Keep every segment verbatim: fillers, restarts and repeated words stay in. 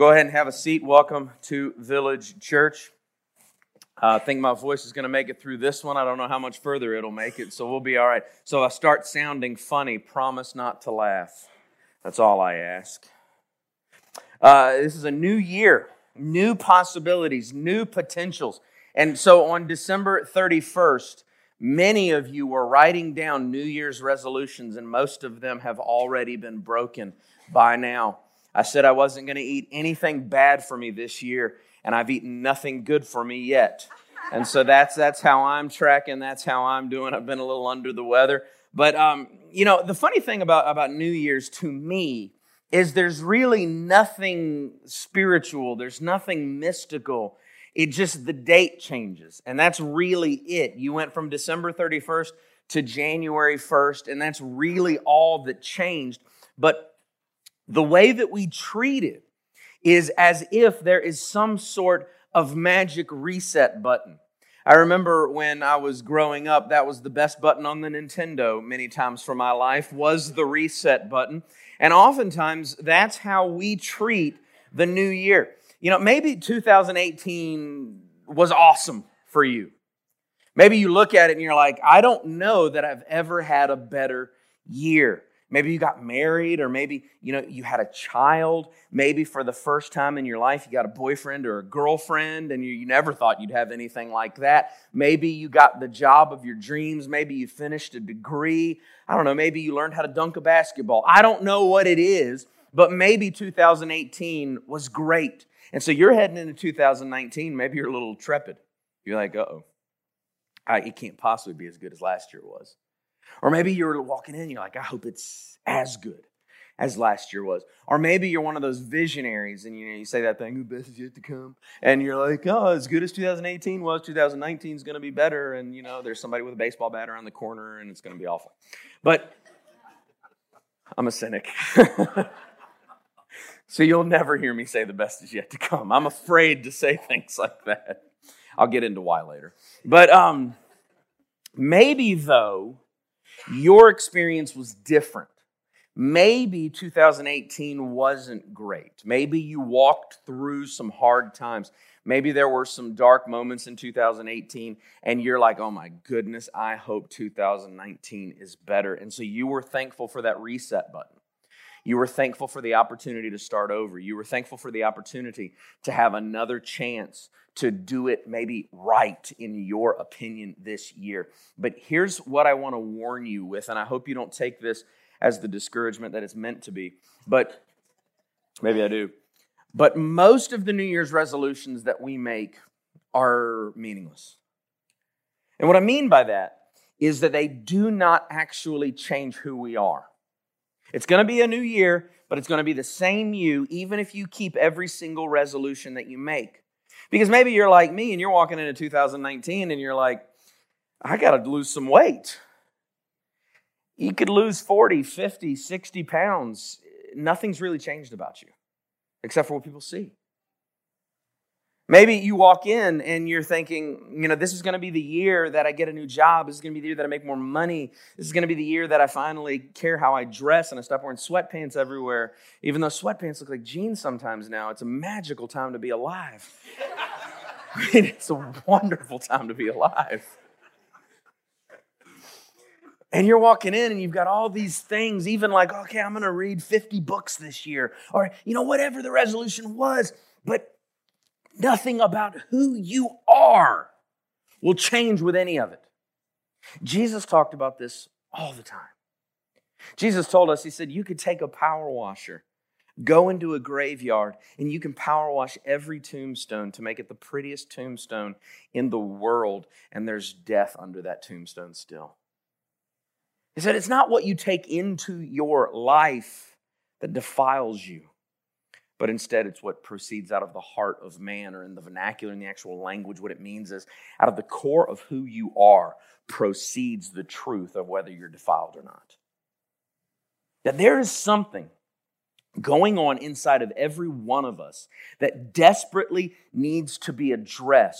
Go ahead and have a seat. Welcome to Village Church. Uh, I think my voice is going to make it through this one. I don't know how much further it'll make it, so we'll be all right. So if I start sounding funny, promise not to laugh. That's all I ask. Uh, this is a new year, new possibilities, new potentials. And so on December thirty-first, many of you were writing down New Year's resolutions, and most of them have already been broken by now. I said I wasn't going to eat anything bad for me this year, and I've eaten nothing good for me yet. And so that's that's how I'm tracking. That's how I'm doing. I've been a little under the weather. But, um, you know, the funny thing about, about New Year's to me is there's really nothing spiritual. There's nothing mystical. It just, the date changes. And that's really it. You went from December thirty-first to January first, and that's really all that changed. But the way that we treat it is as if there is some sort of magic reset button. I remember when I was growing up, that was the best button on the Nintendo many times for my life, was the reset button. And oftentimes, that's how we treat the new year. You know, maybe two thousand eighteen was awesome for you. Maybe you look at it and you're like, I don't know that I've ever had a better year. Maybe you got married, or maybe, you know, you had a child. Maybe for the first time in your life, you got a boyfriend or a girlfriend, and you, you never thought you'd have anything like that. Maybe you got the job of your dreams. Maybe you finished a degree. I don't know, maybe you learned how to dunk a basketball. I don't know what it is, but maybe two thousand eighteen was great. And so you're heading into two thousand nineteen, maybe you're a little trepid. You're like, uh-oh, I, it can't possibly be as good as last year was. Or maybe you're walking in, you're like, I hope it's as good as last year was. Or maybe you're one of those visionaries, and you know you say that thing, the best is yet to come. And you're like, oh, as good as two thousand eighteen was, two thousand nineteen is going to be better. And, you know, there's somebody with a baseball bat around the corner, and it's going to be awful. But I'm a cynic. So you'll never hear me say the best is yet to come. I'm afraid to say things like that. I'll get into why later. But um, maybe, though, your experience was different. Maybe two thousand eighteen wasn't great. Maybe you walked through some hard times. Maybe there were some dark moments in two thousand eighteen, and you're like, oh my goodness, I hope two thousand nineteen is better. And so you were thankful for that reset button. You were thankful for the opportunity to start over. You were thankful for the opportunity to have another chance to do it maybe right in your opinion this year. But here's what I want to warn you with, and I hope you don't take this as the discouragement that it's meant to be, but maybe I do. But most of the New Year's resolutions that we make are meaningless. And what I mean by that is that they do not actually change who we are. It's going to be a new year, but it's going to be the same you, even if you keep every single resolution that you make. Because maybe you're like me and you're walking into two thousand nineteen and you're like, I got to lose some weight. You could lose forty, fifty, sixty pounds. Nothing's really changed about you, except for what people see. Maybe you walk in and you're thinking, you know, this is going to be the year that I get a new job. This is going to be the year that I make more money. This is going to be the year that I finally care how I dress and I stop wearing sweatpants everywhere. Even though sweatpants look like jeans sometimes now, it's a magical time to be alive. I mean, it's a wonderful time to be alive. And you're walking in and you've got all these things, even like, okay, I'm going to read fifty books this year. Or, you know, whatever the resolution was. But nothing about who you are will change with any of it. Jesus talked about this all the time. Jesus told us, he said, you could take a power washer, go into a graveyard, and you can power wash every tombstone to make it the prettiest tombstone in the world, and there's death under that tombstone still. He said, it's not what you take into your life that defiles you, but instead it's what proceeds out of the heart of man, or in the vernacular, in the actual language, what it means is out of the core of who you are proceeds the truth of whether you're defiled or not. That there is something going on inside of every one of us that desperately needs to be addressed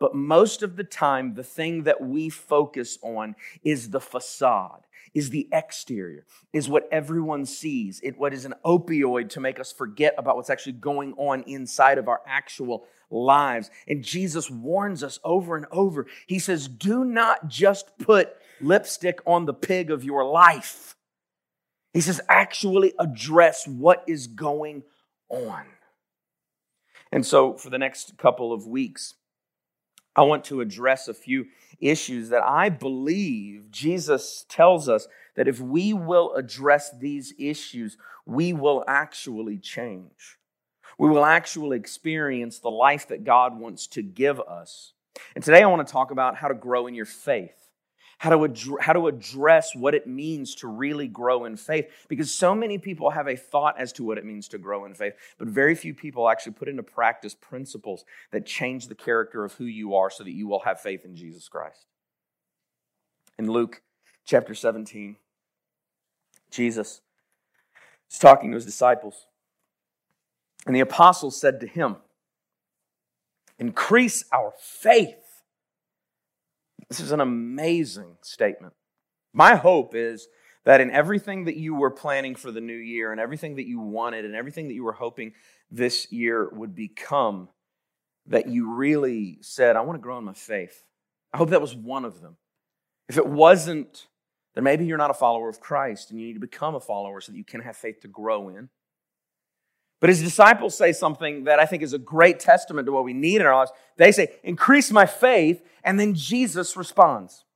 but most of the time, the thing that we focus on is the facade, is the exterior, is what everyone sees, it what is an opioid to make us forget about what's actually going on inside of our actual lives. And Jesus warns us over and over. He says, do not just put lipstick on the pig of your life. He says, actually address what is going on. And so for the next couple of weeks, I want to address a few issues that I believe Jesus tells us that if we will address these issues, we will actually change. We will actually experience the life that God wants to give us. And today I want to talk about how to grow in your faith. How to, ad- how to address what it means to really grow in faith. Because so many people have a thought as to what it means to grow in faith, but very few people actually put into practice principles that change the character of who you are so that you will have faith in Jesus Christ. In Luke chapter seventeen, Jesus is talking to his disciples. And the apostles said to him, increase our faith. This is an amazing statement. My hope is that in everything that you were planning for the new year and everything that you wanted and everything that you were hoping this year would become, that you really said, I want to grow in my faith. I hope that was one of them. If it wasn't, then maybe you're not a follower of Christ and you need to become a follower so that you can have faith to grow in. But his disciples say something that I think is a great testament to what we need in our lives. They say, increase my faith, and then Jesus responds.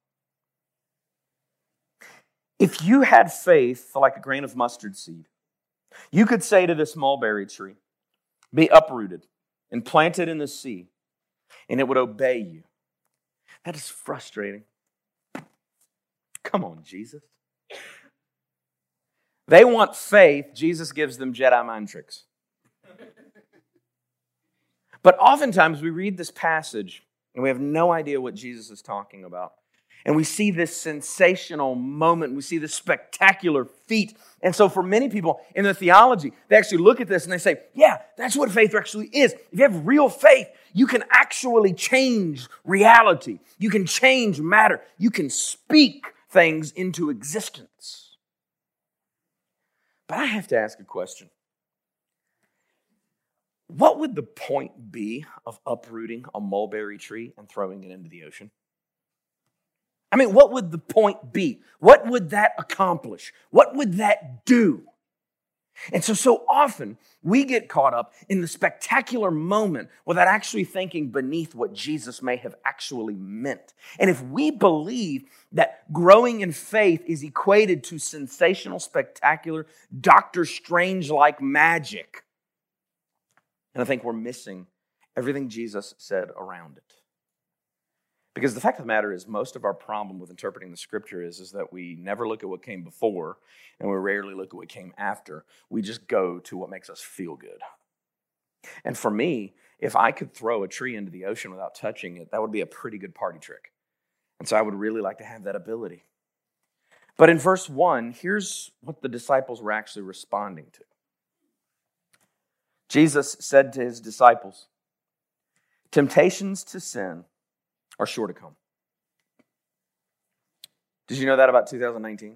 If you had faith like a grain of mustard seed, you could say to this mulberry tree, be uprooted and planted in the sea, and it would obey you. That is frustrating. Come on, Jesus. They want faith. Jesus gives them Jedi mind tricks. But oftentimes we read this passage and we have no idea what Jesus is talking about. And we see this sensational moment. We see this spectacular feat. And so for many people in the theology, they actually look at this and they say, yeah, that's what faith actually is. If you have real faith, you can actually change reality. You can change matter. You can speak things into existence. But I have to ask a question. What would the point be of uprooting a mulberry tree and throwing it into the ocean? I mean, what would the point be? What would that accomplish? What would that do? And so, so often we get caught up in the spectacular moment without actually thinking beneath what Jesus may have actually meant. And if we believe that growing in faith is equated to sensational, spectacular, Doctor Strange-like magic, and I think we're missing everything Jesus said around it. Because the fact of the matter is, most of our problem with interpreting the Scripture is, is that we never look at what came before, and we rarely look at what came after. We just go to what makes us feel good. And for me, if I could throw a tree into the ocean without touching it, that would be a pretty good party trick. And so I would really like to have that ability. But in verse one, here's what the disciples were actually responding to. Jesus said to his disciples, temptations to sin are sure to come. Did you know that about two thousand nineteen?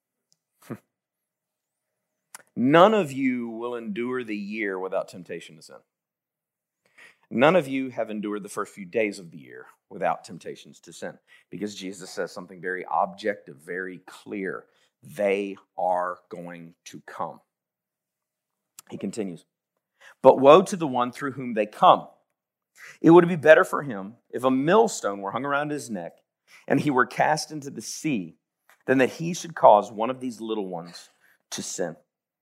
None of you will endure the year without temptation to sin. None of you have endured the first few days of the year without temptations to sin, because Jesus says something very objective, very clear. They are going to come. He continues, but woe to the one through whom they come. It would be better for him if a millstone were hung around his neck and he were cast into the sea than that he should cause one of these little ones to sin.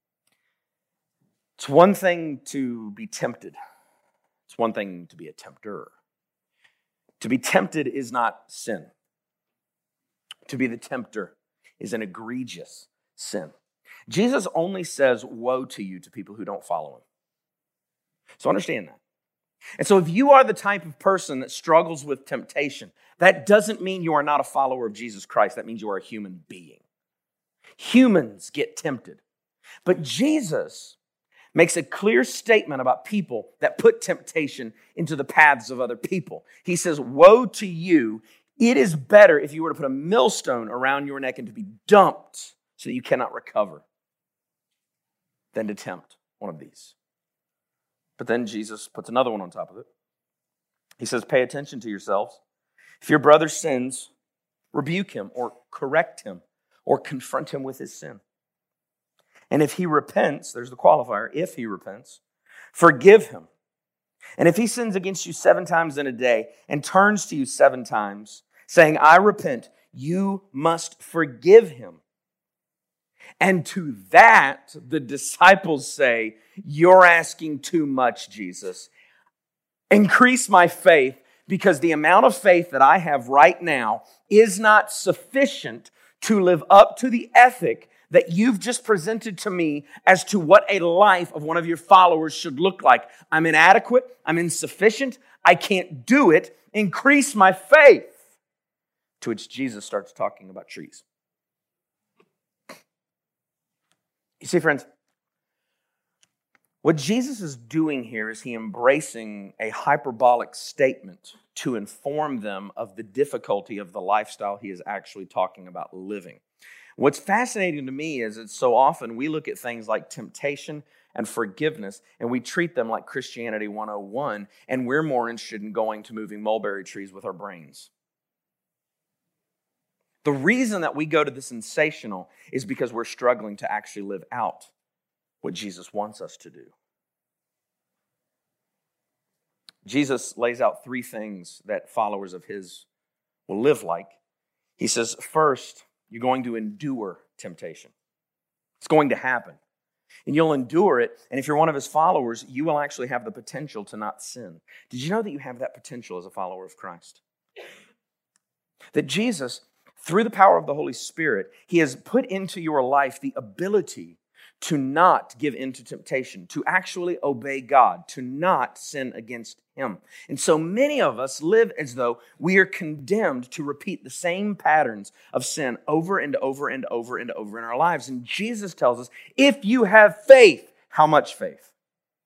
It's one thing to be tempted. It's one thing to be a tempter. To be tempted is not sin. To be the tempter is an egregious sin. Jesus only says woe to you to people who don't follow him. So understand that. And so if you are the type of person that struggles with temptation, that doesn't mean you are not a follower of Jesus Christ. That means you are a human being. Humans get tempted. But Jesus makes a clear statement about people that put temptation into the paths of other people. He says, woe to you. It is better if you were to put a millstone around your neck and to be dumped so that you cannot recover than to tempt one of these. But then Jesus puts another one on top of it. He says, pay attention to yourselves. If your brother sins, rebuke him or correct him or confront him with his sin. And if he repents, there's the qualifier, if he repents, forgive him. And if he sins against you seven times in a day and turns to you seven times, saying, I repent, you must forgive him. And to that, the disciples say, you're asking too much, Jesus. Increase my faith, because the amount of faith that I have right now is not sufficient to live up to the ethic that you've just presented to me as to what a life of one of your followers should look like. I'm inadequate. I'm insufficient. I can't do it. Increase my faith. To which Jesus starts talking about trees. You see, friends, what Jesus is doing here is he embracing a hyperbolic statement to inform them of the difficulty of the lifestyle he is actually talking about living. What's fascinating to me is that so often we look at things like temptation and forgiveness and we treat them like Christianity one oh one, and we're more interested in going to moving mulberry trees with our brains. The reason that we go to the sensational is because we're struggling to actually live out what Jesus wants us to do. Jesus lays out three things that followers of his will live like. He says, first, you're going to endure temptation. It's going to happen. And you'll endure it. And if you're one of his followers, you will actually have the potential to not sin. Did you know that you have that potential as a follower of Christ? That Jesus, through the power of the Holy Spirit, he has put into your life the ability to not give in to temptation, to actually obey God, to not sin against him. And so many of us live as though we are condemned to repeat the same patterns of sin over and over and over and over in our lives. And Jesus tells us, if you have faith, how much faith?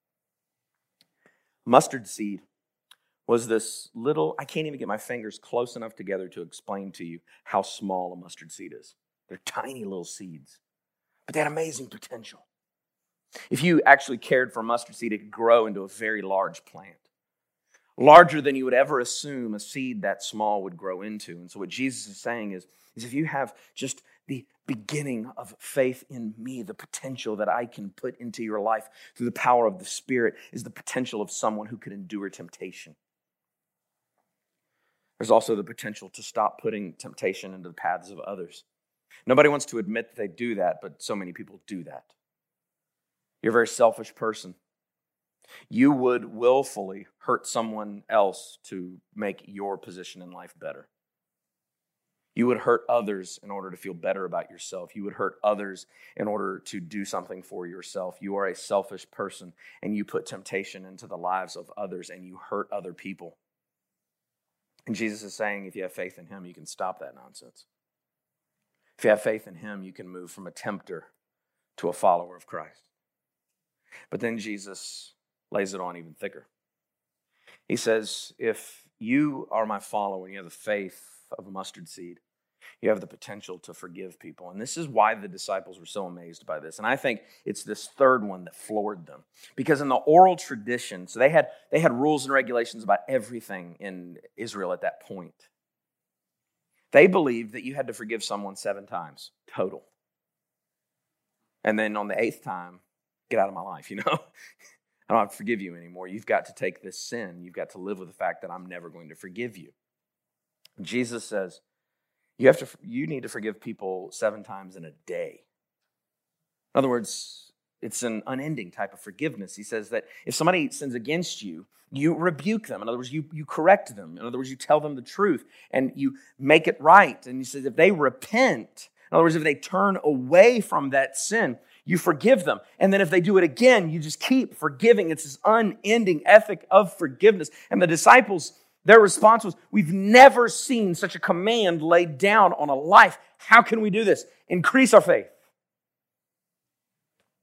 Mustard seed was this little, I can't even get my fingers close enough together to explain to you how small a mustard seed is. They're tiny little seeds, but they had amazing potential. If you actually cared for a mustard seed, it could grow into a very large plant. Larger than you would ever assume a seed that small would grow into. And so what Jesus is saying is, is if you have just the beginning of faith in me, the potential that I can put into your life through the power of the Spirit is the potential of someone who can endure temptation. There's also the potential to stop putting temptation into the paths of others. Nobody wants to admit that they do that, but so many people do that. You're a very selfish person. You would willfully hurt someone else to make your position in life better. You would hurt others in order to feel better about yourself. You would hurt others in order to do something for yourself. You are a selfish person, and you put temptation into the lives of others, and you hurt other people. And Jesus is saying, if you have faith in him, you can stop that nonsense. If you have faith in him, you can move from a tempter to a follower of Christ. But then Jesus lays it on even thicker. He says, if you are my follower and you have the faith of a mustard seed, you have the potential to forgive people. And this is why the disciples were so amazed by this. And I think it's this third one that floored them. Because in the oral tradition, so they had, they had rules and regulations about everything in Israel at that point. They believed that you had to forgive someone seven times, total. And then on the eighth time, get out of my life, you know? I don't have to forgive you anymore. You've got to take this sin. You've got to live with the fact that I'm never going to forgive you. Jesus says, you have to. You need to forgive people seven times in a day. In other words, it's an unending type of forgiveness. He says that if somebody sins against you, you rebuke them. In other words, you, you correct them. In other words, you tell them the truth and you make it right. And he says if they repent, in other words, if they turn away from that sin, you forgive them. And then if they do it again, you just keep forgiving. It's this unending ethic of forgiveness. And the disciples, their response was, we've never seen such a command laid down on a life. How can we do this? Increase our faith.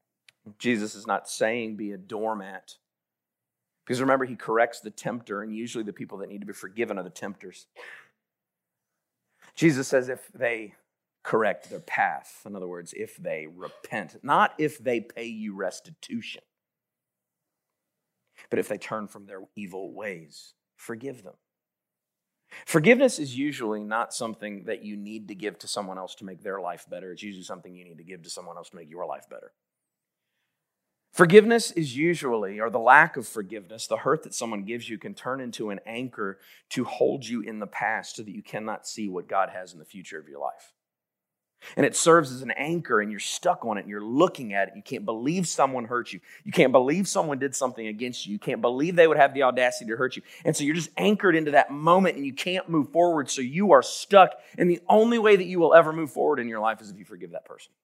Jesus is not saying be a doormat. Because remember, he corrects the tempter, and usually the people that need to be forgiven are the tempters. Jesus says if they correct their path, in other words, if they repent, not if they pay you restitution, but if they turn from their evil ways, forgive them. Forgiveness is usually not something that you need to give to someone else to make their life better. It's usually something you need to give to someone else to make your life better. Forgiveness is usually, or the lack of forgiveness, the hurt that someone gives you can turn into an anchor to hold you in the past so that you cannot see what God has in the future of your life. And it serves as an anchor, and you're stuck on it, and you're looking at it. You can't believe someone hurt you. You can't believe someone did something against you. You can't believe they would have the audacity to hurt you. And so you're just anchored into that moment, and you can't move forward, so you are stuck. And the only way that you will ever move forward in your life is if you forgive that person.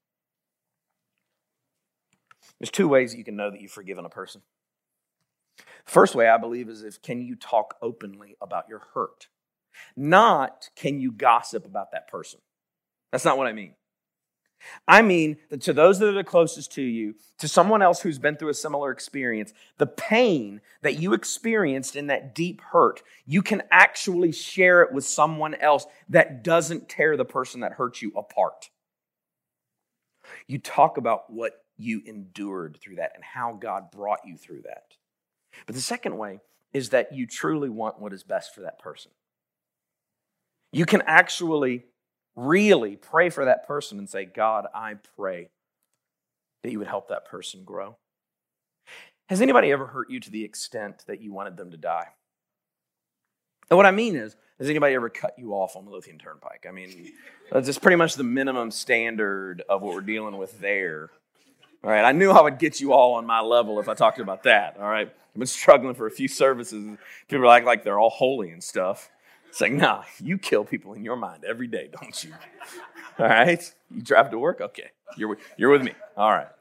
There's two ways you can know that you've forgiven a person. First way, I believe, is if can you talk openly about your hurt? Not can you gossip about that person. That's not what I mean. I mean that to those that are the closest to you, to someone else who's been through a similar experience, the pain that you experienced in that deep hurt, you can actually share it with someone else that doesn't tear the person that hurt you apart. You talk about what you endured through that and how God brought you through that. But the second way is that you truly want what is best for that person. You can actually really pray for that person and say, God, I pray that you would help that person grow. Has anybody ever hurt you to the extent that you wanted them to die? And what I mean is, has anybody ever cut you off on the Lothian Turnpike? I mean, that's just pretty much the minimum standard of what we're dealing with there. All right, I knew I would get you all on my level if I talked about that, all right? I've been struggling for a few services. People act like they're all holy and stuff. It's like, nah, you kill people in your mind every day, don't you? All right? You drive to work? Okay, you're, you're with me. All right.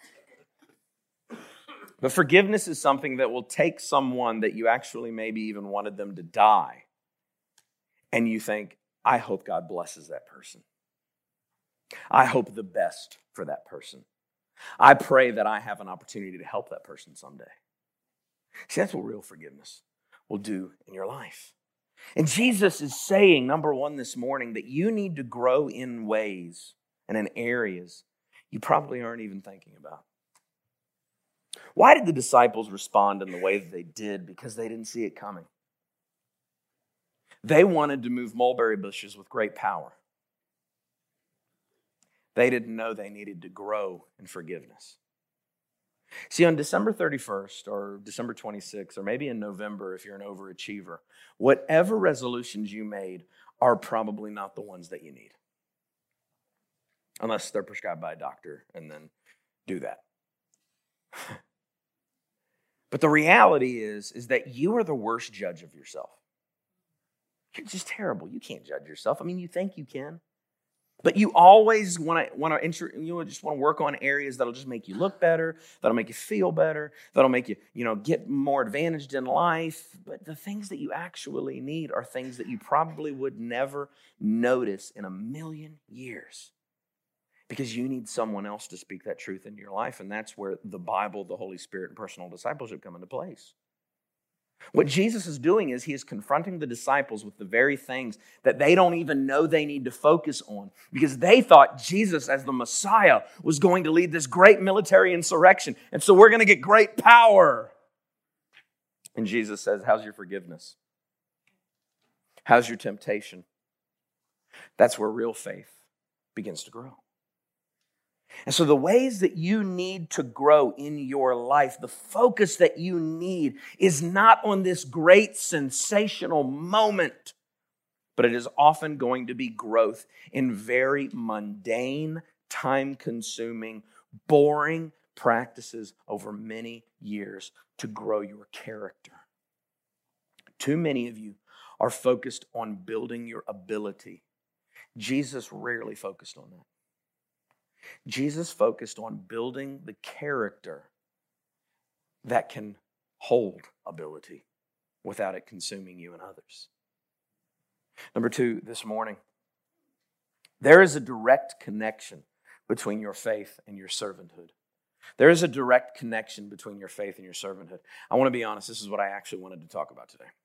But forgiveness is something that will take someone that you actually maybe even wanted them to die, and you think, I hope God blesses that person. I hope the best for that person. I pray that I have an opportunity to help that person someday. See, that's what real forgiveness will do in your life. And Jesus is saying, number one, this morning, that you need to grow in ways and in areas you probably aren't even thinking about. Why did the disciples respond in the way that they did? Because they didn't see it coming. They wanted to move mulberry bushes with great power. They didn't know they needed to grow in forgiveness. See, on December thirty-first or December twenty-sixth, or maybe in November if you're an overachiever, whatever resolutions you made are probably not the ones that you need. Unless they're prescribed by a doctor, and then do that. But the reality is, is that you are the worst judge of yourself. You're just terrible. You can't judge yourself. I mean, you think you can. But you always want to want to you just want to work on areas that'll just make you look better, that'll make you feel better, that'll make you, you know, get more advantaged in life. But the things that you actually need are things that you probably would never notice in a million years. Because you need someone else to speak that truth into your life. And that's where the Bible, the Holy Spirit, and personal discipleship come into place. What Jesus is doing is he is confronting the disciples with the very things that they don't even know they need to focus on, because they thought Jesus as the Messiah was going to lead this great military insurrection. And so we're going to get great power. And Jesus says, how's your forgiveness? How's your temptation? That's where real faith begins to grow. And so the ways that you need to grow in your life, the focus that you need is not on this great sensational moment, but it is often going to be growth in very mundane, time-consuming, boring practices over many years to grow your character. Too many of you are focused on building your ability. Jesus rarely focused on that. Jesus focused on building the character that can hold ability without it consuming you and others. Number two, this morning, there is a direct connection between your faith and your servanthood. There is a direct connection between your faith and your servanthood. I want to be honest, this is what I actually wanted to talk about today.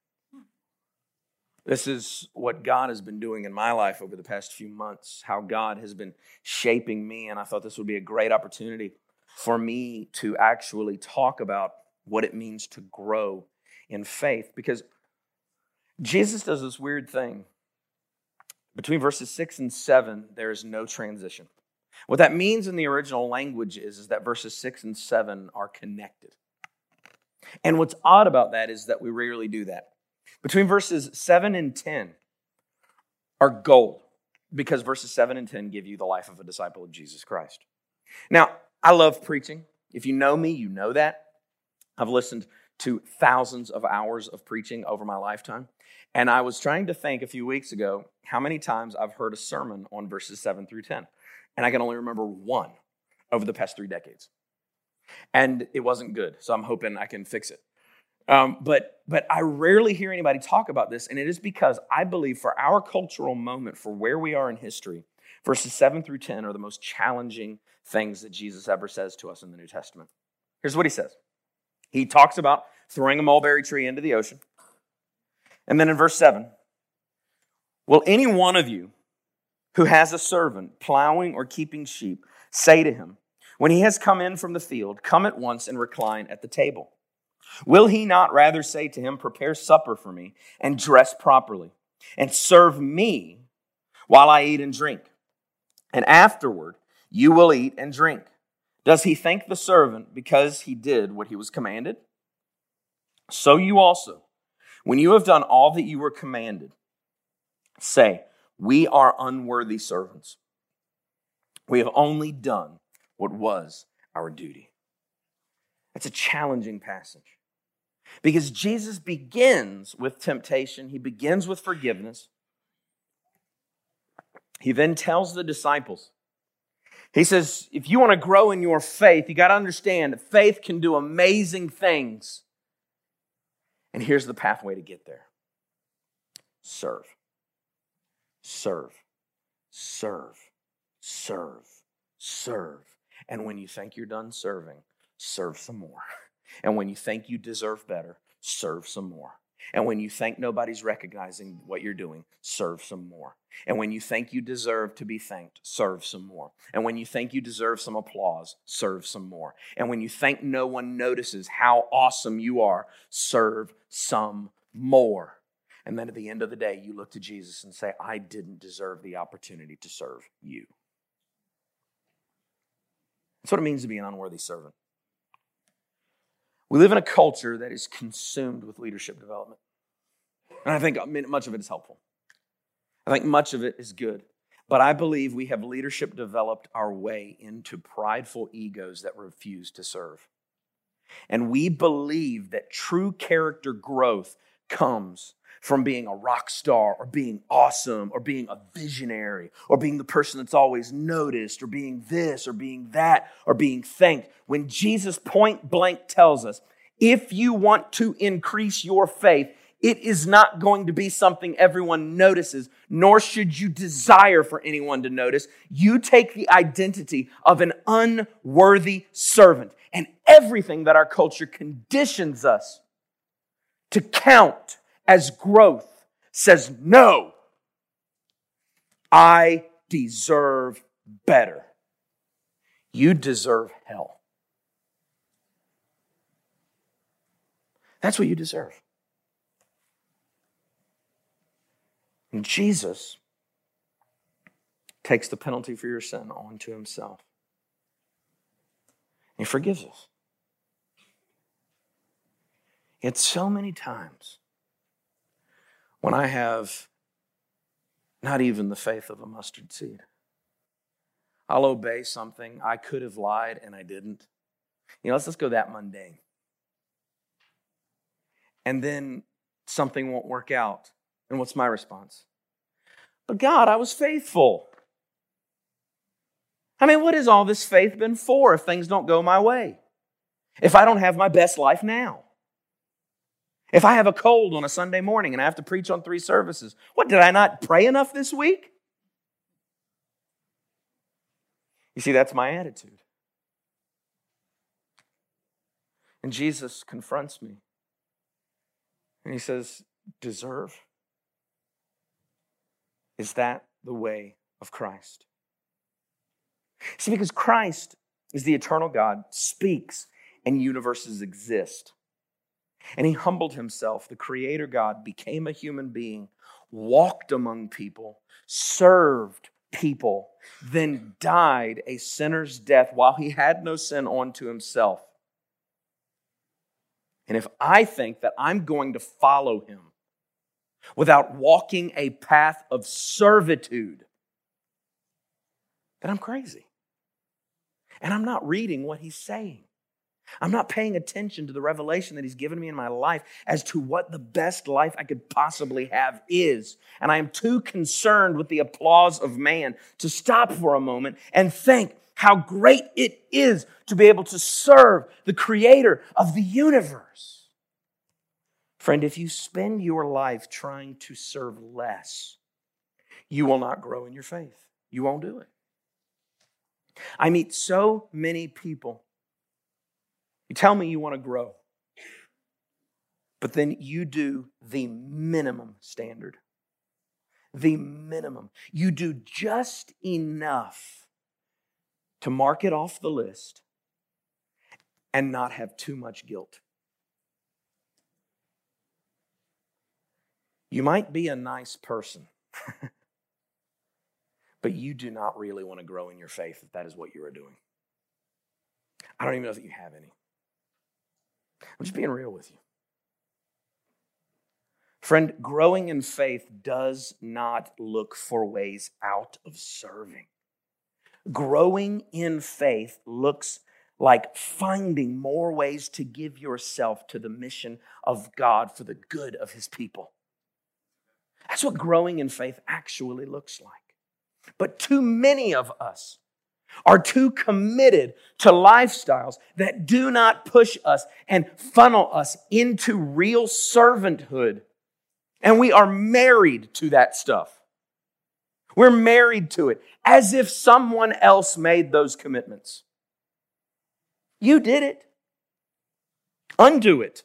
This is what God has been doing in my life over the past few months, how God has been shaping me, and I thought this would be a great opportunity for me to actually talk about what it means to grow in faith, because Jesus does this weird thing. Between verses six and seven, there is no transition. What that means in the original language is, is that verses six and seven are connected. And what's odd about that is that we rarely do that. Between verses seven and ten are gold, because verses seven and ten give you the life of a disciple of Jesus Christ. Now, I love preaching. If you know me, you know that. I've listened to thousands of hours of preaching over my lifetime. And I was trying to think a few weeks ago how many times I've heard a sermon on verses seven through ten. And I can only remember one over the past three decades. And it wasn't good, so I'm hoping I can fix it. Um, but but I rarely hear anybody talk about this, and it is because I believe for our cultural moment, for where we are in history, verses seven through ten are the most challenging things that Jesus ever says to us in the New Testament. Here's what he says. He talks about throwing a mulberry tree into the ocean. And then in verse seven, will any one of you who has a servant plowing or keeping sheep say to him, when he has come in from the field, come at once and recline at the table? Will he not rather say to him, prepare supper for me and dress properly and serve me while I eat and drink? And afterward, you will eat and drink. Does he thank the servant because he did what he was commanded? So you also, when you have done all that you were commanded, say, we are unworthy servants. We have only done what was our duty. That's a challenging passage. Because Jesus begins with temptation. He begins with forgiveness. He then tells the disciples, he says, if you want to grow in your faith, you got to understand that faith can do amazing things. And here's the pathway to get there. Serve. Serve. Serve. Serve. Serve. And when you think you're done serving, serve some more. And when you think you deserve better, serve some more. And when you think nobody's recognizing what you're doing, serve some more. And when you think you deserve to be thanked, serve some more. And when you think you deserve some applause, serve some more. And when you think no one notices how awesome you are, serve some more. And then at the end of the day, you look to Jesus and say, I didn't deserve the opportunity to serve you. That's what it means to be an unworthy servant. We live in a culture that is consumed with leadership development. And I think I mean, much of it is helpful. I think much of it is good. But I believe we have leadership developed our way into prideful egos that refuse to serve. And we believe that true character growth comes from being a rock star or being awesome or being a visionary or being the person that's always noticed or being this or being that or being thanked. When Jesus point blank tells us, if you want to increase your faith, it is not going to be something everyone notices, nor should you desire for anyone to notice. You take the identity of an unworthy servant, and everything that our culture conditions us to count as growth says, no, I deserve better. You deserve hell. That's what you deserve. And Jesus takes the penalty for your sin onto himself. He forgives us. Yet so many times when I have not even the faith of a mustard seed, I'll obey something. I could have lied and I didn't. You know, let's just go that mundane. And then something won't work out. And what's my response? But God, I was faithful. I mean, what has all this faith been for if things don't go my way? If I don't have my best life now? If I have a cold on a Sunday morning and I have to preach on three services, what, did I not pray enough this week? You see, that's my attitude. And Jesus confronts me. And he says, deserve? Is that the way of Christ? See, because Christ is the eternal God, speaks, and universes exist. And he humbled himself. The creator God became a human being, walked among people, served people, then died a sinner's death while he had no sin unto himself. And if I think that I'm going to follow him without walking a path of servitude, then I'm crazy. And I'm not reading what he's saying. I'm not paying attention to the revelation that he's given me in my life as to what the best life I could possibly have is. And I am too concerned with the applause of man to stop for a moment and think how great it is to be able to serve the creator of the universe. Friend, if you spend your life trying to serve less, you will not grow in your faith. You won't do it. I meet so many people. You tell me you want to grow, but then you do the minimum standard. The minimum. You do just enough to mark it off the list and not have too much guilt. You might be a nice person, but you do not really want to grow in your faith if that is what you are doing. I don't even know that you have any. I'm just being real with you. Friend, growing in faith does not look for ways out of serving. Growing in faith looks like finding more ways to give yourself to the mission of God for the good of his people. That's what growing in faith actually looks like. But too many of us are too committed to lifestyles that do not push us and funnel us into real servanthood. And we are married to that stuff. We're married to it as if someone else made those commitments. You did it. Undo it.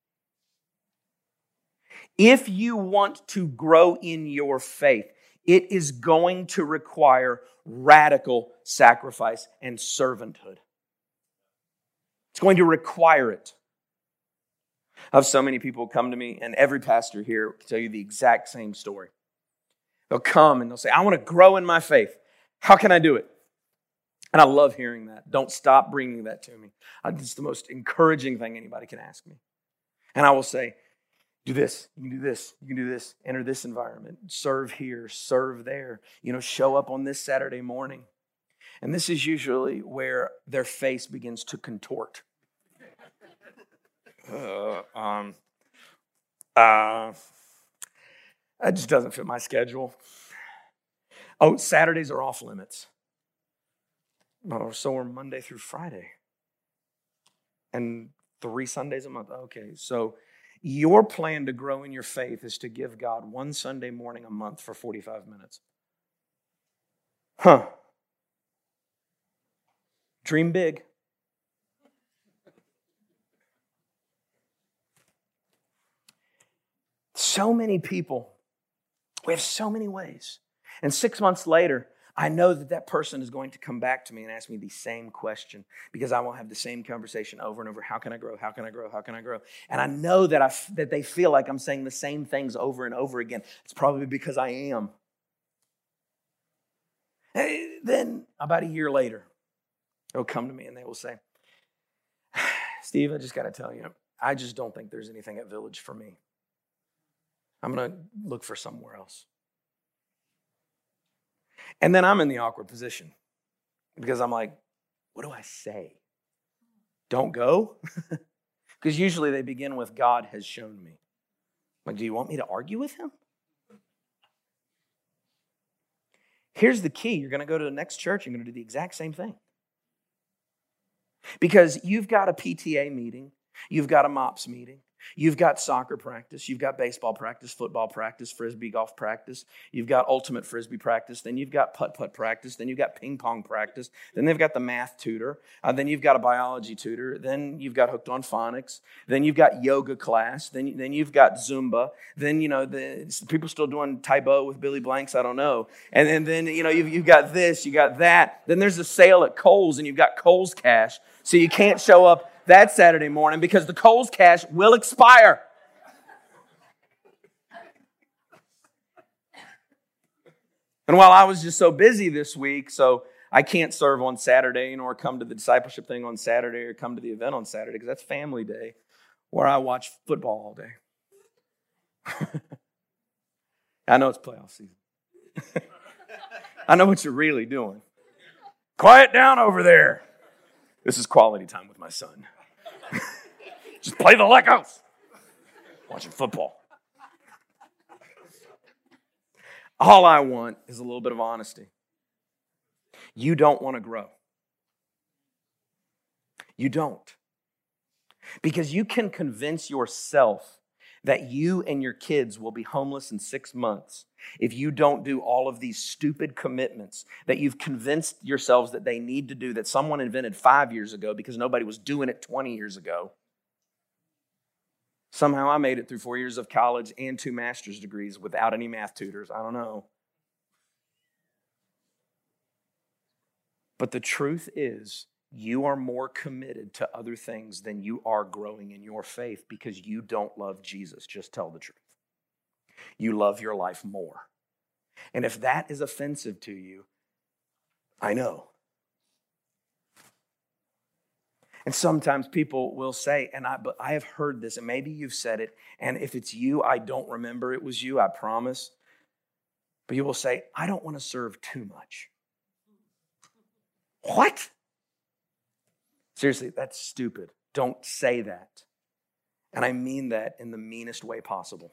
If you want to grow in your faith, it is going to require radical sacrifice and servanthood. It's going to require it. I have so many people come to me, and every pastor here can tell you the exact same story. They'll come and they'll say, I want to grow in my faith. How can I do it? And I love hearing that. Don't stop bringing that to me. It's the most encouraging thing anybody can ask me. And I will say, do this, you can do this, you can do this, enter this environment, serve here, serve there, you know, show up on this Saturday morning. And this is usually where their face begins to contort. Uh, um, uh, that just doesn't fit my schedule. Oh, Saturdays are off limits. Oh, so are Monday through Friday. And three Sundays a month. Okay, so your plan to grow in your faith is to give God one Sunday morning a month for forty-five minutes. Huh. Dream big. So many people, we have so many ways. And six months later, I know that that person is going to come back to me and ask me the same question because I will have the same conversation over and over. How can I grow? How can I grow? How can I grow? And I know that I that they feel like I'm saying the same things over and over again. It's probably because I am. And then about a year later, they'll come to me and they will say, Steve, I just got to tell you, I just don't think there's anything at Village for me. I'm going to look for somewhere else. And then I'm in the awkward position because I'm like, what do I say? Don't go? Because usually they begin with, God has shown me. Like, do you want me to argue with him? Here's the key. You're going to go to the next church. You're going to do the exact same thing. Because you've got a P T A meeting. You've got a MOPS meeting. You've got soccer practice, you've got baseball practice, football practice, frisbee golf practice, you've got ultimate frisbee practice, then you've got putt-putt practice, then you've got ping pong practice, then they've got the math tutor, uh, then you've got a biology tutor, then you've got hooked on phonics, then you've got yoga class, then, then you've got Zumba, then, you know, the people still doing Taekwondo with Billy Blanks, I don't know, and then, then you know, you've, you've got this, you got that, then there's a sale at Kohl's and you've got Kohl's Cash, so you can't show up that Saturday morning because the Kohl's Cash will expire. And while I was just so busy this week, so I can't serve on Saturday nor come to the discipleship thing on Saturday or come to the event on Saturday because that's family day where I watch football all day. I know it's playoff season. I know what you're really doing. Quiet down over there. This is quality time with my son. Just play the Legos. Watching football. All I want is a little bit of honesty. You don't want to grow. You don't. Because you can convince yourself that you and your kids will be homeless in six months if you don't do all of these stupid commitments that you've convinced yourselves that they need to do that someone invented five years ago because nobody was doing it twenty years ago. Somehow I made it through four years of college and two master's degrees without any math tutors. I don't know. But the truth is, you are more committed to other things than you are growing in your faith because you don't love Jesus. Just tell the truth. You love your life more. And if that is offensive to you, I know. And sometimes people will say, and I, but I have heard this, and maybe you've said it, and if it's you, I don't remember it was you, I promise. But you will say, I don't want to serve too much. What? Seriously, that's stupid. Don't say that. And I mean that in the meanest way possible.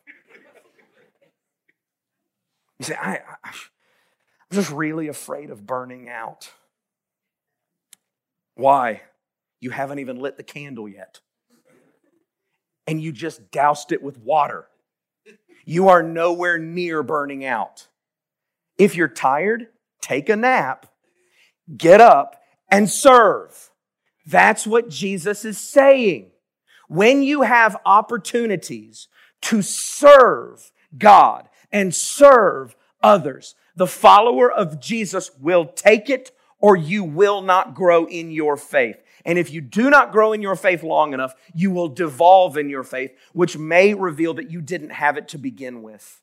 You say, I, I, I'm just really afraid of burning out. Why? You haven't even lit the candle yet. And you just doused it with water. You are nowhere near burning out. If you're tired, take a nap, get up, and serve. That's what Jesus is saying. When you have opportunities to serve God and serve others, the follower of Jesus will take it or you will not grow in your faith. And if you do not grow in your faith long enough, you will devolve in your faith, which may reveal that you didn't have it to begin with.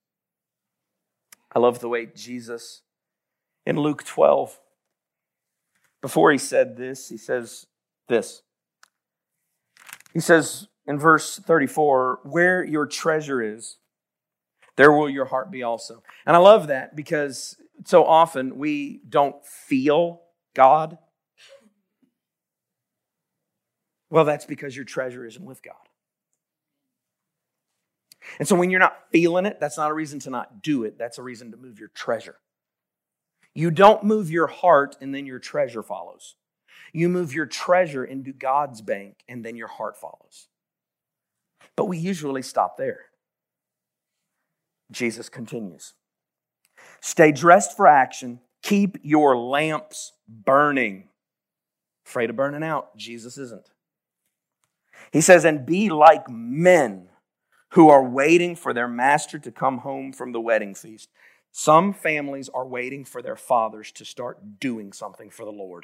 I love the way Jesus, in Luke twelve, before he said this, he says this. He says in verse thirty-four, where your treasure is, there will your heart be also. And I love that because so often we don't feel God. Well, that's because your treasure isn't with God. And so when you're not feeling it, that's not a reason to not do it. That's a reason to move your treasure. You don't move your heart and then your treasure follows. You move your treasure into God's bank and then your heart follows. But we usually stop there. Jesus continues. Stay dressed for action. Keep your lamps burning. Afraid of burning out? Jesus isn't. He says, and be like men who are waiting for their master to come home from the wedding feast. Some families are waiting for their fathers to start doing something for the Lord.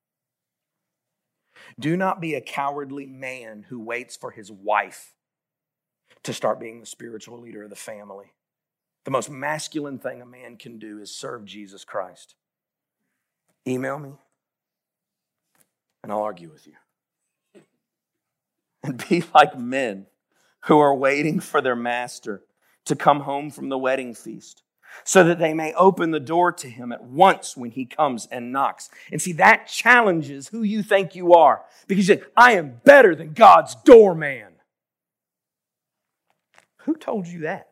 Do not be a cowardly man who waits for his wife to start being the spiritual leader of the family. The most masculine thing a man can do is serve Jesus Christ. Email me, and I'll argue with you. And be like men who are waiting for their master to come home from the wedding feast, so that they may open the door to him at once when he comes and knocks. And see, that challenges who you think you are. Because you say, I am better than God's doorman. Who told you that?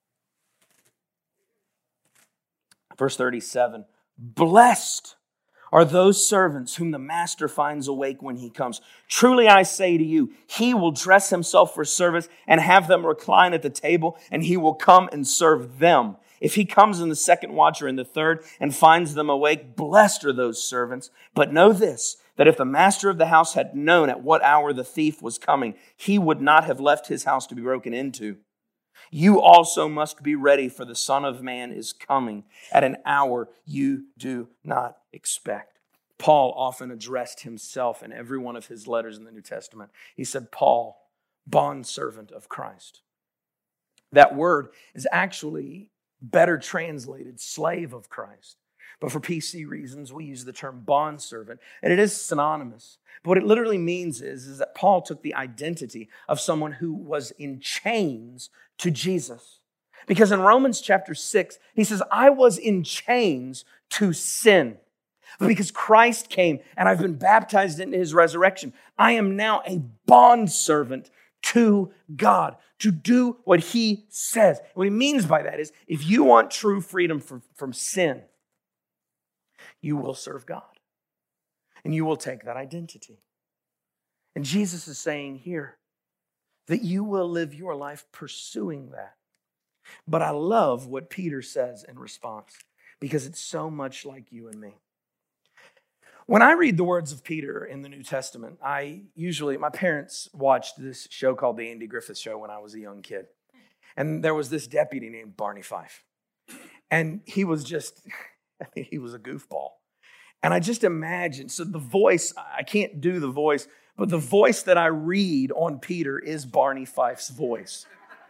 Verse thirty-seven, blessed are those servants whom the master finds awake when he comes. Truly I say to you, he will dress himself for service and have them recline at the table, and he will come and serve them. If he comes in the second watch or in the third and finds them awake, blessed are those servants. But know this, that if the master of the house had known at what hour the thief was coming, he would not have left his house to be broken into. You also must be ready, for the Son of Man is coming at an hour you do not expect. Paul often addressed himself in every one of his letters in the New Testament. He said, Paul, bondservant of Christ. That word is actually better translated slave of Christ. But for P C reasons, we use the term bondservant, and it is synonymous. But what it literally means is, is that Paul took the identity of someone who was in chains to Jesus. Because in Romans chapter six, he says, I was in chains to sin. But because Christ came and I've been baptized into his resurrection, I am now a bondservant to God, to do what he says. What he means by that is, if you want true freedom from, from sin, you will serve God. And you will take that identity. And Jesus is saying here that you will live your life pursuing that. But I love what Peter says in response, because it's so much like you and me. When I read the words of Peter in the New Testament, I usually, my parents watched this show called The Andy Griffith Show when I was a young kid. And there was this deputy named Barney Fife. And he was just, I think he was a goofball. And I just imagine, so the voice, I can't do the voice, but the voice that I read on Peter is Barney Fife's voice.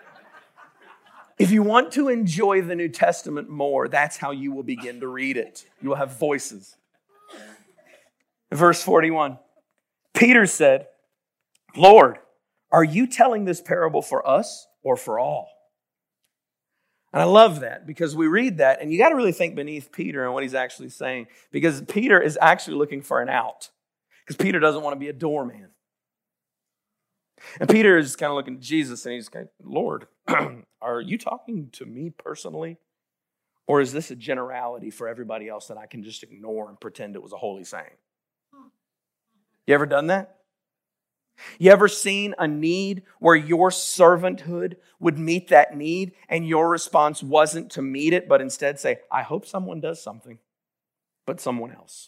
If you want to enjoy the New Testament more, that's how you will begin to read it. You will have voices. Verse forty-one, Peter said, Lord, are you telling this parable for us or for all? And I love that, because we read that and you got to really think beneath Peter and what he's actually saying, because Peter is actually looking for an out, because Peter doesn't want to be a doorman. And Peter is kind of looking at Jesus and he's going, Lord, are you talking to me personally? Or is this a generality for everybody else that I can just ignore and pretend it was a holy saying? You ever done that? You ever seen a need where your servanthood would meet that need and your response wasn't to meet it, but instead say, I hope someone does something, but someone else?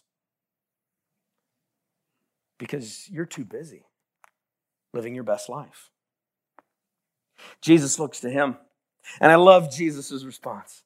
Because you're too busy living your best life. Jesus looks to him, and I love Jesus' response.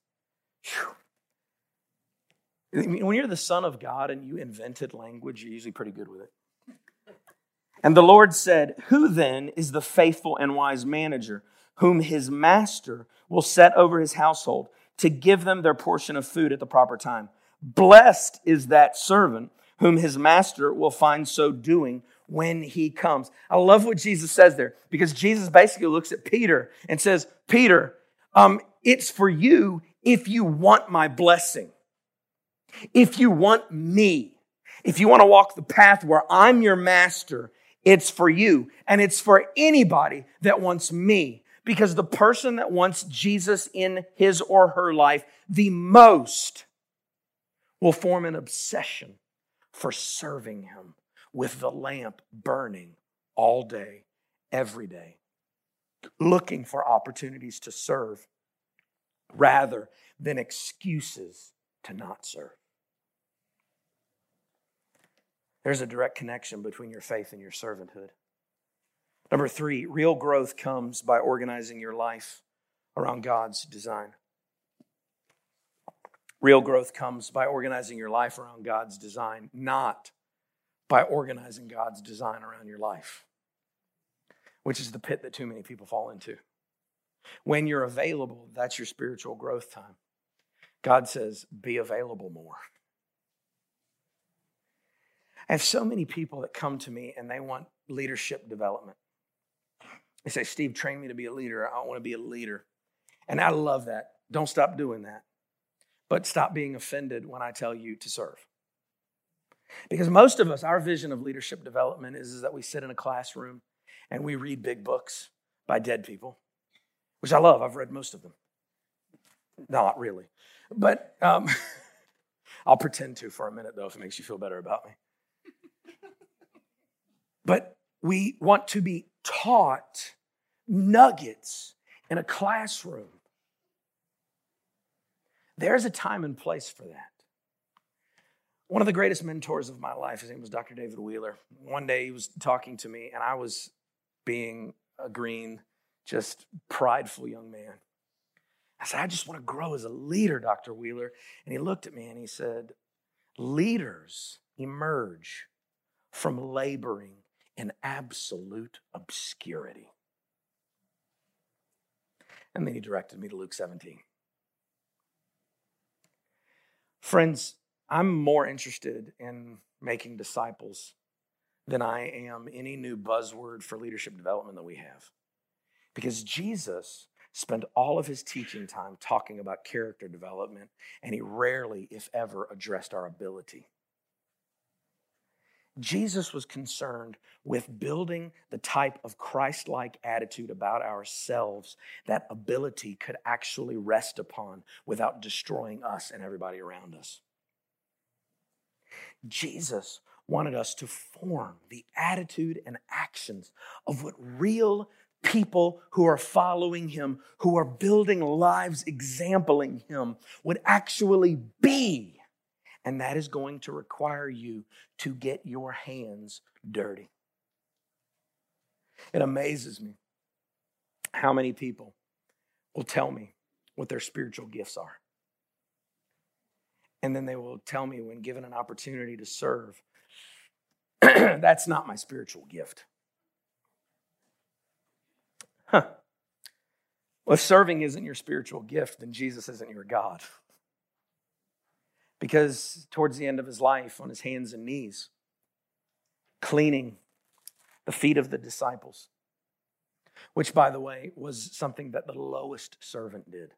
Whew. When you're the Son of God and you invented language, you're usually pretty good with it. And the Lord said, who then is the faithful and wise manager whom his master will set over his household to give them their portion of food at the proper time? Blessed is that servant whom his master will find so doing when he comes. I love what Jesus says there, because Jesus basically looks at Peter and says, Peter, um, it's for you if you want my blessing. If you want me. If you want to walk the path where I'm your master, it's for you. And it's for anybody that wants me. Because the person that wants Jesus in his or her life the most will form an obsession for serving him with the lamp burning all day, every day, looking for opportunities to serve rather than excuses to not serve. There's a direct connection between your faith and your servanthood. Number three, real growth comes by organizing your life around God's design. Real growth comes by organizing your life around God's design, not by organizing God's design around your life, which is the pit that too many people fall into. When you're available, that's your spiritual growth time. God says, be available more. I have so many people that come to me and they want leadership development. They say, Steve, train me to be a leader. I want to be a leader. And I love that. Don't stop doing that. But stop being offended when I tell you to serve. Because most of us, our vision of leadership development is, is that we sit in a classroom and we read big books by dead people, which I love. I've read most of them. Not really. But um, I'll pretend to for a minute, though, if it makes you feel better about me. But we want to be taught nuggets in a classroom. There's a time and place for that. One of the greatest mentors of my life, his name was Doctor David Wheeler. One day he was talking to me, and I was being a green, just prideful young man. I said, I just want to grow as a leader, Doctor Wheeler. And he looked at me and he said, leaders emerge from laboring in absolute obscurity. And then he directed me to Luke seventeen. Friends, I'm more interested in making disciples than I am any new buzzword for leadership development that we have. Because Jesus spent all of his teaching time talking about character development, and he rarely, if ever, addressed our ability. Jesus was concerned with building the type of Christ-like attitude about ourselves that ability could actually rest upon without destroying us and everybody around us. Jesus wanted us to form the attitude and actions of what real people who are following him, who are building lives exempling him, would actually be. And that is going to require you to get your hands dirty. It amazes me how many people will tell me what their spiritual gifts are. And then they will tell me when given an opportunity to serve, that's not my spiritual gift. Huh. Well, if serving isn't your spiritual gift, then Jesus isn't your God. Because towards the end of his life, on his hands and knees, cleaning the feet of the disciples, which, by the way, was something that the lowest servant did.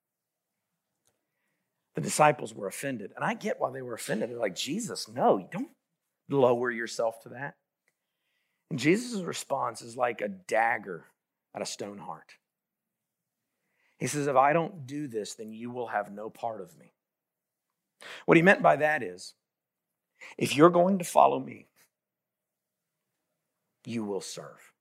The disciples were offended. And I get why they were offended. They're like, Jesus, no, you don't lower yourself to that. And Jesus' response is like a dagger at a stone heart. He says, if I don't do this, then you will have no part of me. What he meant by that is, if you're going to follow me, you will serve.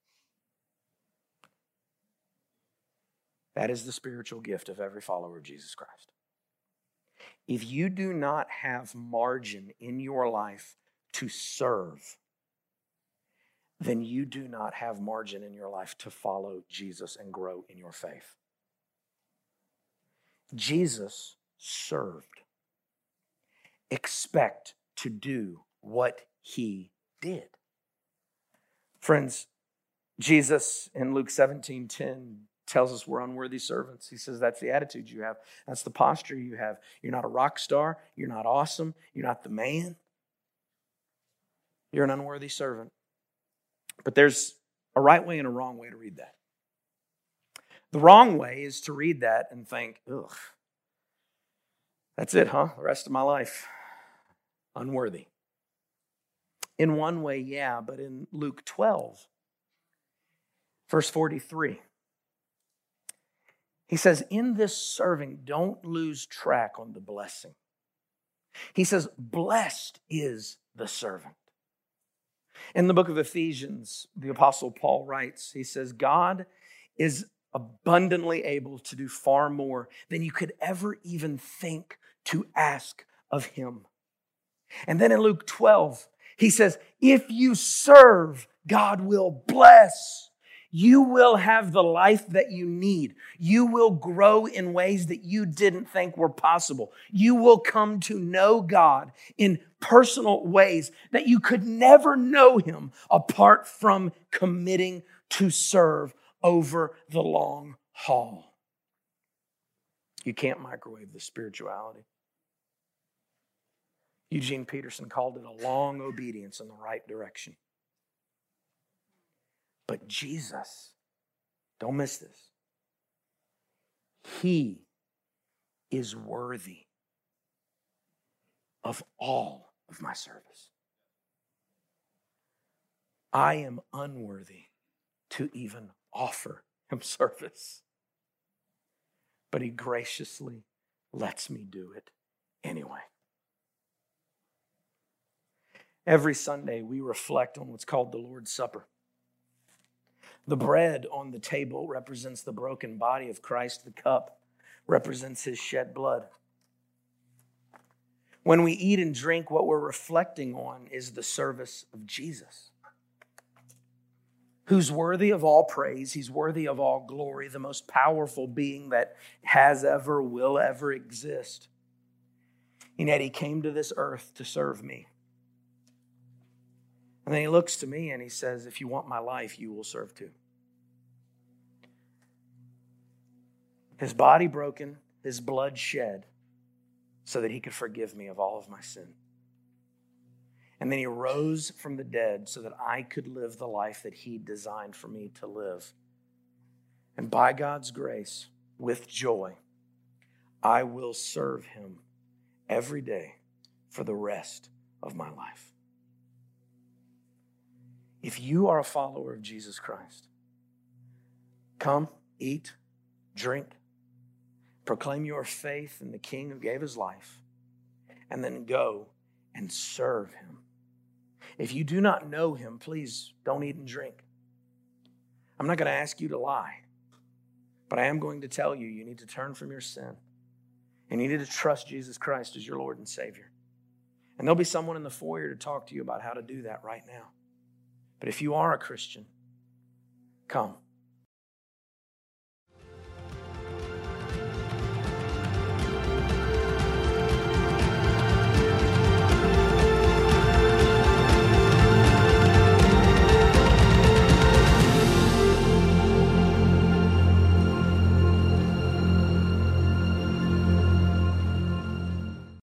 That is the spiritual gift of every follower of Jesus Christ. If you do not have margin in your life to serve, then you do not have margin in your life to follow Jesus and grow in your faith. Jesus served. Expect to do what he did. Friends, Jesus in Luke seventeen ten tells us we're unworthy servants. He says that's the attitude you have. That's the posture you have. You're not a rock star. You're not awesome. You're not the man. You're an unworthy servant. But there's a right way and a wrong way to read that. The wrong way is to read that and think, ugh, that's it, huh? The rest of my life. Unworthy. In one way, yeah, but in Luke twelve, verse forty-three, he says, in this serving, don't lose track on the blessing. He says, blessed is the servant. In the book of Ephesians, the Apostle Paul writes, he says, God is abundantly able to do far more than you could ever even think to ask of him. And then in Luke twelve, he says, if you serve, God will bless. You will have the life that you need. You will grow in ways that you didn't think were possible. You will come to know God in personal ways that you could never know him apart from committing to serve over the long haul. You can't microwave the spirituality. Eugene Peterson called it a long obedience in the right direction. But Jesus, don't miss this, he is worthy of all of my service. I am unworthy to even offer him service, but he graciously lets me do it anyway. Every Sunday, we reflect on what's called the Lord's Supper. The bread on the table represents the broken body of Christ. The cup represents his shed blood. When we eat and drink, what we're reflecting on is the service of Jesus, who's worthy of all praise. He's worthy of all glory, the most powerful being that has ever, will ever exist. And yet he came to this earth to serve me. And then he looks to me and he says, if you want my life, you will serve too. His body broken, his blood shed, so that he could forgive me of all of my sin. And then he rose from the dead so that I could live the life that he designed for me to live. And by God's grace, with joy, I will serve him every day for the rest of my life. If you are a follower of Jesus Christ, come, eat, drink, proclaim your faith in the King who gave his life, and then go and serve him. If you do not know him, please don't eat and drink. I'm not going to ask you to lie, but I am going to tell you you need to turn from your sin, and you need to trust Jesus Christ as your Lord and Savior. And there'll be someone in the foyer to talk to you about how to do that right now. But if you are a Christian, come.